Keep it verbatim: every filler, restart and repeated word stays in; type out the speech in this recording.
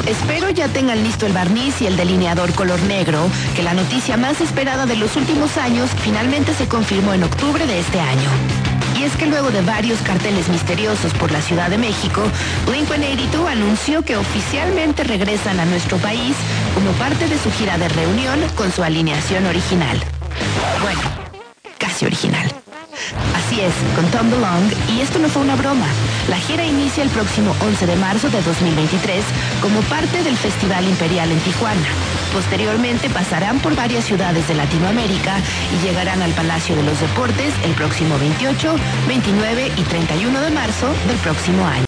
Espero ya tengan listo el barniz y el delineador color negro, que la noticia más esperada de los últimos años finalmente se confirmó en octubre de este año. Y es que luego de varios carteles misteriosos por la Ciudad de México, Blink ciento ochenta y dos anunció que oficialmente regresan a nuestro país como parte de su gira de reunión con su alineación original. Bueno, casi original. Así es, con Tom DeLonge, y esto no fue una broma. La gira inicia el próximo once de marzo de dos mil veintitrés como parte del Festival Imperial en Tijuana. Posteriormente pasarán por varias ciudades de Latinoamérica y llegarán al Palacio de los Deportes el próximo veintiocho, veintinueve y treinta y uno de marzo del próximo año.